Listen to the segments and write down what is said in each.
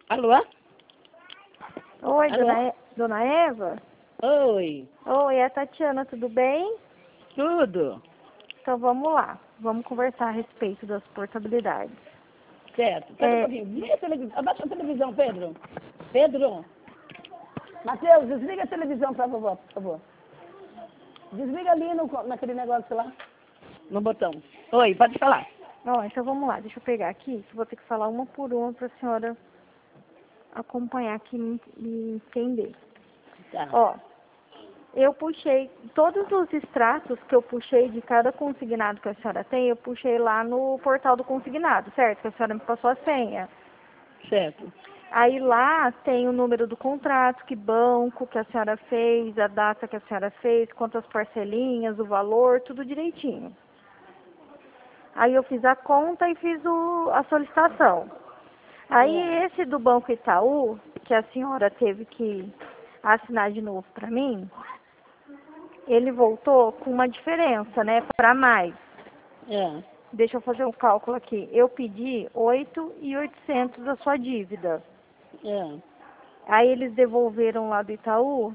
Alô? Oi, Alô? dona Eva? Oi, Oi, é a Tatiana, tudo bem? tudo? Então vamos lá, vamos conversar a respeito das portabilidades. Certo. Espera um É, pouquinho. Desliga a televisão. Abaixa a televisão, Pedro. Pedro. Matheus, desliga a televisão pra vovó, por favor. Desliga ali naquele negócio lá. No botão. Oi, pode falar. então vamos lá, deixa eu pegar aqui, que eu vou ter que falar uma por uma para a senhora acompanhar aqui e me entender. Tá. Ó, eu puxei, todos os extratos que eu puxei de cada consignado que a senhora tem, eu puxei lá no portal do consignado, certo? Que a senhora me passou a senha. Certo. Aí lá tem o número do contrato, que banco que a senhora fez, a data que a senhora fez, quantas parcelinhas, o valor, tudo direitinho. Aí eu fiz a conta e fiz a solicitação. Aí esse do Banco Itaú, que a senhora teve que assinar de novo para mim, ele voltou com uma diferença, né, para mais. É. Deixa eu fazer um cálculo aqui. Eu pedi 8.800 da sua dívida. É. Aí eles devolveram lá do Itaú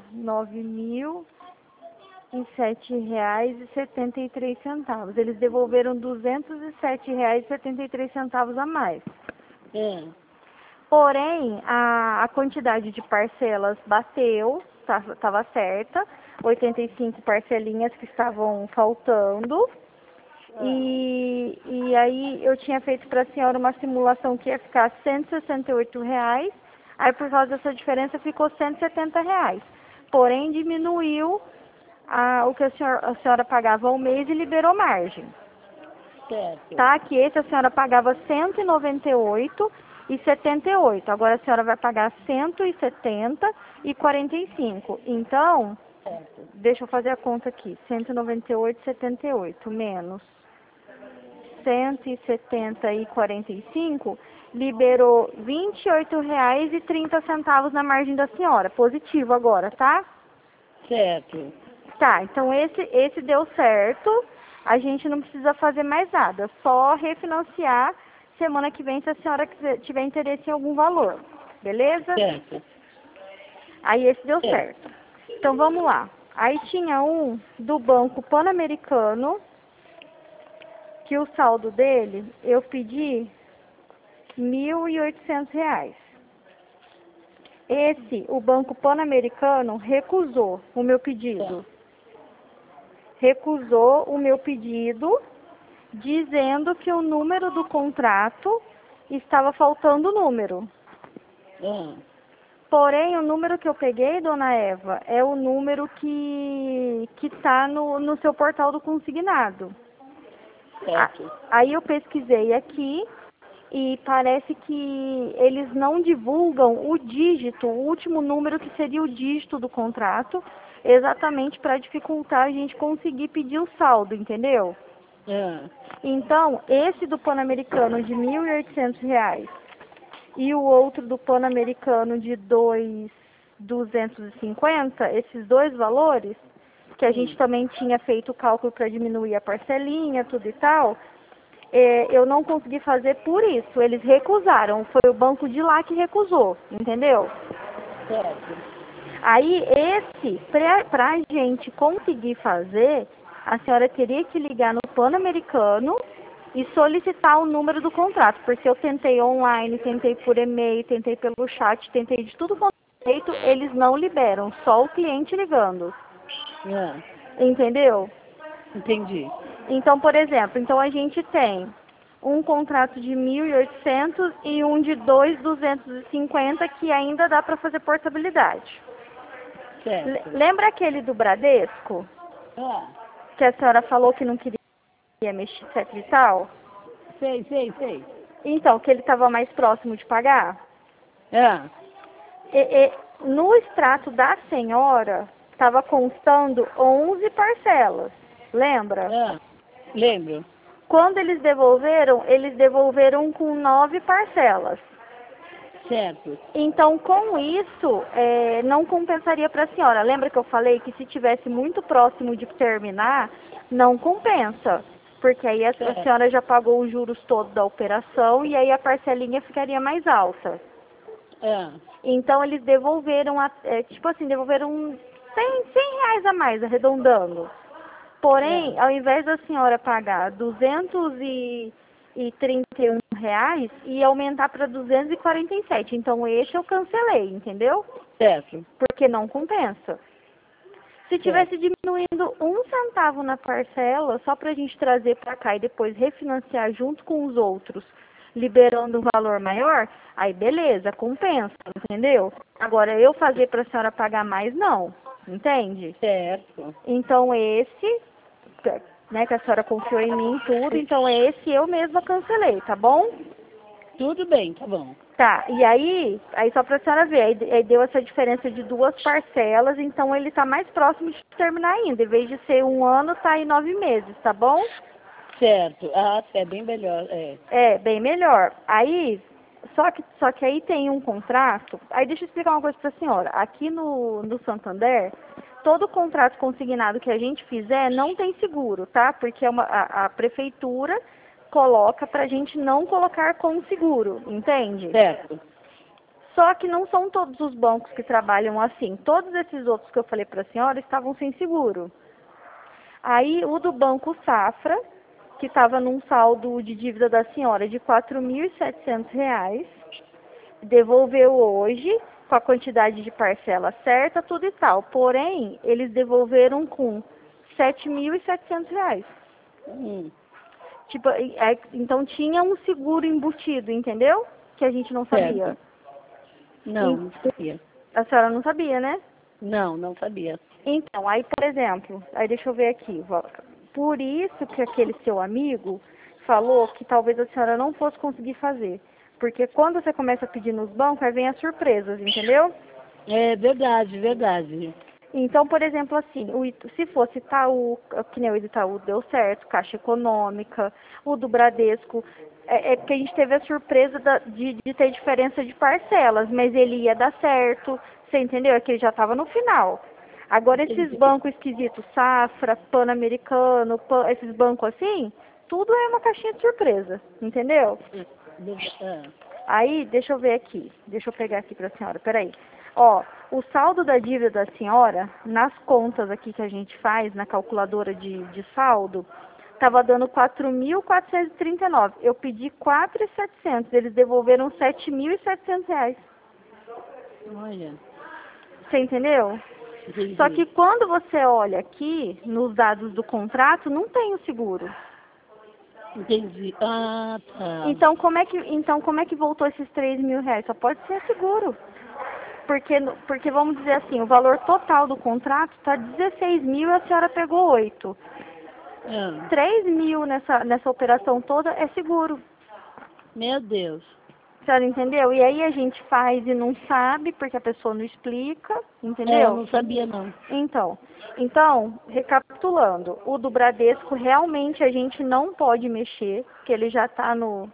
R$ 9.007,73. Eles devolveram R$ 207,73 a mais. É. Porém, a quantidade de parcelas bateu, estava certa, 85 parcelinhas que estavam faltando. E aí eu tinha feito para a senhora uma simulação que ia ficar R$ 168. Aí por causa dessa diferença ficou R$ 170. Porém diminuiu o que a senhora pagava ao mês e liberou margem. Certo. Tá? Que esse a senhora pagava R$ 198,78. Agora a senhora vai pagar R$ 170,45. Então, Certo. deixa eu fazer a conta aqui. 198,78 menos 170,45 liberou R$ 28,30 na margem da senhora. Positivo agora, tá? Certo. Tá, então esse deu certo. A gente não precisa fazer mais nada. Só refinanciar semana que vem se a senhora tiver interesse em algum valor. Beleza? Certo. Aí esse deu Certo. certo. Então vamos lá. Aí tinha um do Banco Pan-Americano, que o saldo dele, eu pedi R$ 1.800. Esse, o Banco Pan-Americano, recusou o meu pedido. Recusou o meu pedido, dizendo que o número do contrato estava faltando o número. É. Porém, o número que eu peguei, dona Eva, é o número que está no seu portal do consignado. Certo. Aí eu pesquisei aqui e parece que eles não divulgam o dígito, o último número que seria o dígito do contrato, exatamente para dificultar a gente conseguir pedir o saldo, entendeu? É. Então, esse do Pan-Americano de R$ 1.800 e o outro do Pan-Americano de 250, esses dois valores, que a gente também tinha feito o cálculo para diminuir a parcelinha, tudo e tal, eu não consegui fazer por isso. Eles recusaram. Foi o banco de lá que recusou, entendeu? Certo. Aí pra gente conseguir fazer, a senhora teria que ligar no Pan-Americano e solicitar o número do contrato, porque eu tentei online, tentei por e-mail, tentei pelo chat, tentei de tudo quanto é jeito, eles não liberam, só o cliente ligando. É. Entendeu? Entendi. Então, por exemplo, então a gente tem um contrato de 1.800 e um de 2.250 que ainda dá para fazer portabilidade. Certo. Lembra aquele do Bradesco? É. Que a senhora falou que não queria mexer, etc e tal? Sei. Então, que ele estava mais próximo de pagar? É. No extrato da senhora, estava constando 11 parcelas. Lembra? É. Lembro. Quando eles devolveram com 9 parcelas. Certo. Então, com isso, não compensaria para a senhora. Lembra que eu falei que se tivesse muito próximo de terminar, não compensa. Porque aí a Certo. senhora já pagou os juros todos da operação e aí a parcelinha ficaria mais alta. É. Então eles devolveram, tipo assim, devolveram 100 reais a mais, arredondando. Porém, ao invés da senhora pagar 231 reais, ia aumentar para 247. Então esse eu cancelei, entendeu? Certo. Porque não compensa. Se tivesse diminuindo 1 centavo na parcela, só para a gente trazer para cá e depois refinanciar junto com os outros, liberando um valor maior, aí beleza, compensa, entendeu? Agora, eu fazer para a senhora pagar mais, não, entende? Certo. Então, esse, né, que a senhora confiou em mim e tudo, então esse eu mesma cancelei, tá bom? Tudo bem, tá bom. Tá, e aí só pra senhora ver, aí deu essa diferença de 2 parcelas, então ele tá mais próximo de terminar ainda. Em vez de ser 1 ano, tá em 9 meses, tá bom? Certo. Ah, é bem melhor. É. É, bem melhor. Aí, só que aí tem um contrato, aí deixa eu explicar uma coisa pra senhora. Aqui no Santander, todo contrato consignado que a gente fizer não tem seguro, tá? Porque a prefeitura coloca pra gente não colocar com seguro, entende? Certo. Só que não são todos os bancos que trabalham assim. Todos esses outros que eu falei para a senhora estavam sem seguro. Aí o do Banco Safra, que estava num saldo de dívida da senhora de R$ 4.700, devolveu hoje com a quantidade de parcela certa, tudo e tal. Porém, eles devolveram com R$ 7.700. Tipo, então tinha um seguro embutido, entendeu? Que a gente não sabia. Certo. Não, não sabia. A senhora não sabia, né? Não, não sabia. Então, aí, por exemplo, aí deixa eu ver aqui. Por isso que aquele seu amigo falou que talvez a senhora não fosse conseguir fazer. Porque quando você começa a pedir nos bancos, aí vem as surpresas, entendeu? É verdade, verdade. Então, por exemplo, assim, se fosse Itaú, que nem o do Itaú deu certo, Caixa Econômica, o do Bradesco, é porque a gente teve a surpresa de ter diferença de parcelas, mas ele ia dar certo, você entendeu? É que ele já estava no final. Agora, esses bancos esquisitos, Safra, Pan-Americano, esses bancos assim, tudo é uma caixinha de surpresa, entendeu? Aí, deixa eu ver aqui. Deixa eu pegar aqui para a senhora. Peraí. Ó, o saldo da dívida da senhora, nas contas aqui que a gente faz, na calculadora de saldo, estava dando 4.439. Eu pedi 4.700. Eles devolveram 7.700 reais. Olha. Você entendeu? Entendi. Só que quando você olha aqui, nos dados do contrato, não tem o seguro. Entendi. Ah, tá. Então, como é que voltou esses 3.000 reais? Só pode ser seguro. Porque vamos dizer assim, o valor total do contrato está 16 mil e a senhora pegou 8. 3 mil nessa operação toda é seguro. Meu Deus. A senhora entendeu? E aí a gente faz e não sabe, porque a pessoa não explica, entendeu? Eu não sabia, não. Então, recapitulando, o do Bradesco realmente a gente não pode mexer, porque ele já está no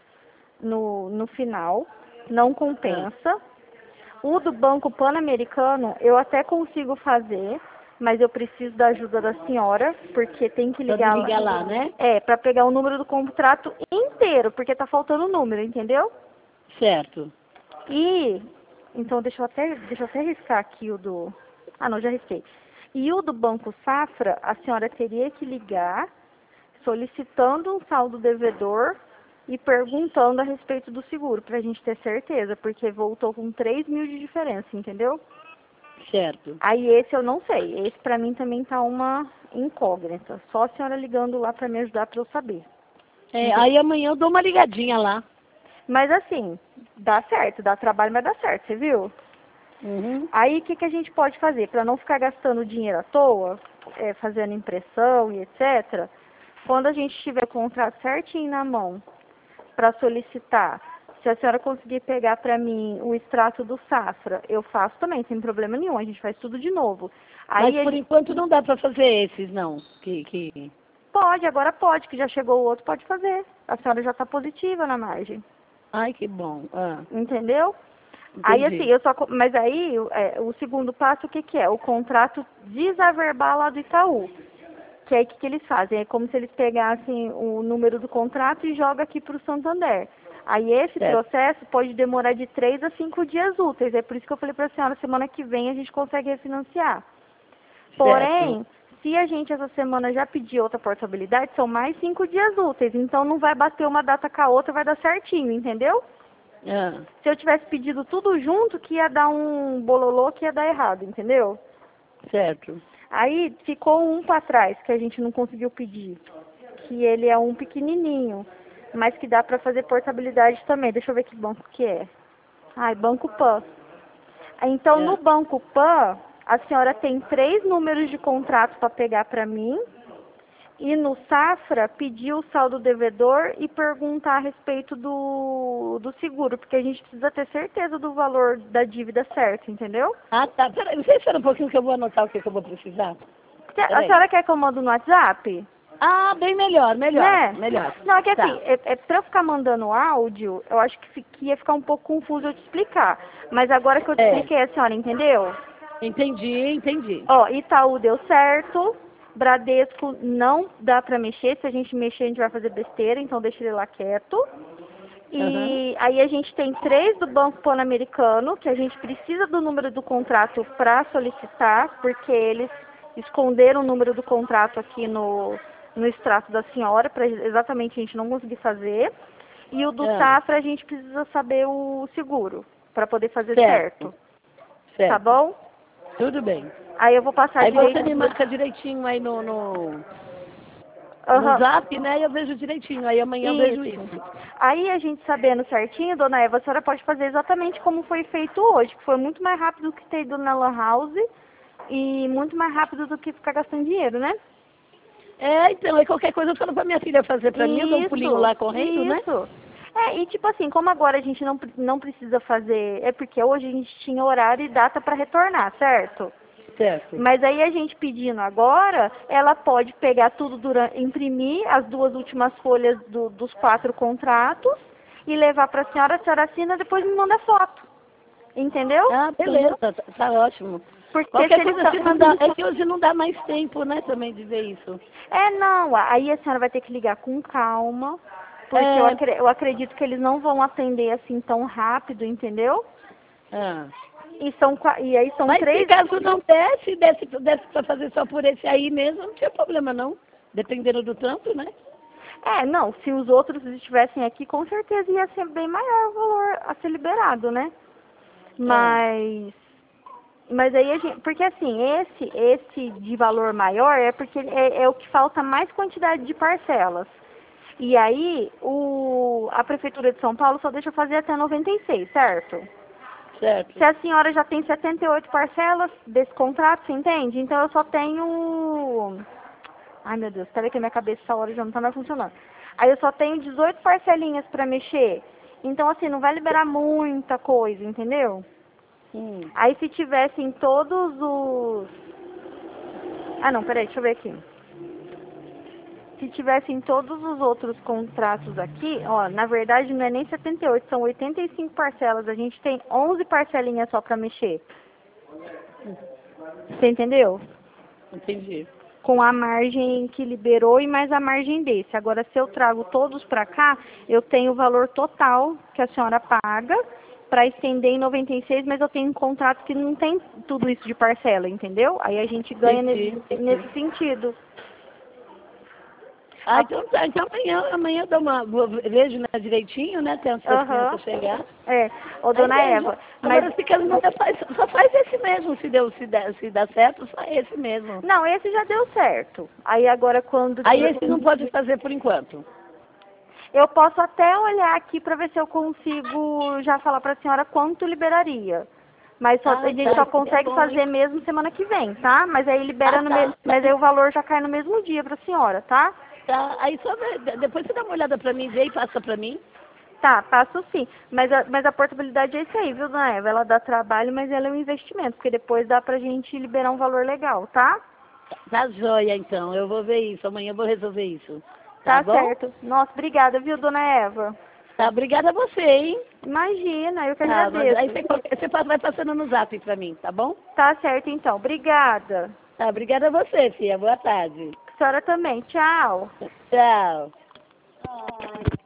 final, não compensa. O do Banco Pan-Americano eu até consigo fazer, mas eu preciso da ajuda da senhora, porque tem que ligar lá, né? para pegar o número do contrato inteiro, porque tá faltando o número, entendeu? Certo. E, então deixa eu até riscar aqui o do... Ah, não, já risquei. E o do Banco Safra, a senhora teria que ligar solicitando um saldo devedor e perguntando a respeito do seguro, pra gente ter certeza, porque voltou com 3 mil de diferença, entendeu? Certo. Aí esse eu não sei, esse pra mim também tá uma incógnita, só a senhora ligando lá pra me ajudar pra eu saber. Aí amanhã eu dou uma ligadinha lá. Mas assim, dá certo, dá trabalho, mas dá certo, você viu? Aí o que a gente pode fazer? Pra não ficar gastando dinheiro à toa, fazendo impressão e etc., quando a gente tiver o contrato certinho na mão, para solicitar, se a senhora conseguir pegar para mim o extrato do Safra, eu faço também, sem problema nenhum, a gente faz tudo de novo. Aí Mas por enquanto não dá para fazer esses, não. Pode, agora pode, que já chegou o outro, pode fazer. A senhora já está positiva na margem. Ai, que bom. Entendeu? Entendi. Aí assim, mas aí o segundo passo o que é? O contrato desaverbar lá do Itaú. Que aí o que eles fazem? É como se eles pegassem o número do contrato e jogam aqui para o Santander. Aí esse Certo. processo pode demorar de 3 a 5 dias úteis. É por isso que eu falei para a senhora, semana que vem a gente consegue refinanciar. Porém, se a gente essa semana já pedir outra portabilidade, são mais 5 dias úteis. Então não vai bater uma data com a outra, vai dar certinho, entendeu? Ah, Se eu tivesse pedido tudo junto, que ia dar um bololô, que ia dar errado, entendeu? certo. Aí ficou um para trás, que a gente não conseguiu pedir. Que ele é um pequenininho, mas que dá para fazer portabilidade também. Deixa eu ver que banco que é. Ai, Banco Pan. Então, no Ah, Banco Pan, a senhora tem 3 números de contrato para pegar para mim. E no Safra, pedir o saldo devedor e perguntar a respeito do seguro, porque a gente precisa ter certeza do valor da dívida certo, entendeu? tá. Peraí, você espera um pouquinho que eu vou anotar o que eu vou precisar. A Peraí. senhora quer que eu mando no WhatsApp? Ah, bem melhor, Né? melhor. Não, é que Tá. assim, pra eu ficar mandando áudio, eu acho que ia ficar um pouco confuso eu te explicar. Mas agora que eu te É, expliquei, a senhora entendeu? entendi. Ó, Itaú deu certo, Bradesco não dá pra mexer, se a gente mexer a gente vai fazer besteira, então deixa ele lá quieto. Aham. E aí a gente tem 3 do Banco Pan-Americano, que a gente precisa do número do contrato para solicitar, porque eles esconderam o número do contrato aqui no extrato da senhora, para exatamente a gente não conseguir fazer. E o do Ah, Safra a gente precisa saber o seguro, para poder fazer certo, certo. Tá certo. bom? Tudo bem. Aí eu vou passar Aí você direito. me marca direitinho aí no Aham. zap, né? E eu vejo direitinho. Aí amanhã eu vejo Isso. isso. Aí a gente sabendo certinho, dona Eva, a senhora pode fazer exatamente como foi feito hoje, que foi muito mais rápido do que ter ido na Lan House e muito mais rápido do que ficar gastando dinheiro, né? É, então, aí qualquer coisa eu falo pra minha filha fazer pra mim, eu dou um pulinho Isso, lá correndo, né? isso. É, e tipo assim, como agora a gente não precisa fazer, é porque hoje a gente tinha horário e data para retornar, certo? Certo. Mas aí a gente pedindo agora, ela pode pegar tudo durante, imprimir as 2 últimas folhas dos 4 contratos e levar para a senhora assina, depois me manda foto. Entendeu? Ah, beleza, tá ótimo. Porque se Qualquer eles coisa se não dá, é que hoje não dá mais tempo, né, também de ver isso. É, não, aí a senhora vai ter que ligar com calma, porque É, eu acredito que eles não vão atender assim tão rápido, entendeu? ah. E aí são Mas se 3. caso não desse pra fazer só por esse aí mesmo, não tinha problema não. Dependendo do tanto, né? É, não, se os outros estivessem aqui, com certeza ia ser bem maior o valor a ser liberado, né? Ah, Mas aí a gente, porque assim, esse de valor maior é porque é o que falta mais quantidade de parcelas. E aí, a Prefeitura de São Paulo só deixa fazer até 96, certo? certo. Se a senhora já tem 78 parcelas desse contrato, você entende? Então eu só tenho. Ai meu Deus, peraí que a minha cabeça essa hora já não tá mais funcionando. Aí eu só tenho 18 parcelinhas pra mexer. Então assim, não vai liberar muita coisa, entendeu? Hum. Aí se tivessem todos os. Ah não, peraí, deixa eu ver aqui. Se tivessem todos os outros contratos aqui, ó, na verdade não é nem 78, são 85 parcelas. A gente tem 11 parcelinhas só pra mexer. Você entendeu? Entendi. Com a margem que liberou e mais a margem desse. Agora, se eu trago todos pra cá, eu tenho o valor total que a senhora paga para estender em 96, mas eu tenho um contrato que não tem tudo isso de parcela, entendeu? Aí a gente ganha Entendi. nesse sentido. Ah, então tá. Então amanhã eu dou vejo, né, direitinho, né? Tem antes das Aham. crianças chegar. É, ô Aí dona vejo. Eva, mas Agora se caso não der, só faz esse mesmo, se dá certo, só esse mesmo. não, esse já deu certo. Aí agora quando Aí esse não pode fazer por enquanto. eu posso até olhar aqui para ver se eu consigo já falar para a senhora quanto liberaria. Mas a Ah, gente tá. só Isso é consegue bom, hein? fazer mesmo semana que vem, tá? Mas aí libera Ah, tá. mas aí o valor já cai no mesmo dia para a senhora, tá? Tá. Aí só depois você dá uma olhada pra mim, vê e passa pra mim. Tá, passo sim. Mas a portabilidade é isso aí, viu, dona Eva? Ela dá trabalho, mas ela é um investimento, porque depois dá pra gente liberar um valor legal, tá? Tá joia, então. Eu vou ver isso. Amanhã eu vou resolver isso. Tá Tá bom? certo. Nossa, obrigada, viu, dona Eva? Tá, obrigada a você, hein? Imagina, eu que Tá, mas aí agradeço. você vai passando no zap pra mim, tá bom? Tá certo, então. Obrigada. Tá, obrigada a você, filha. Boa tarde. A senhora também. Tchau. Tchau.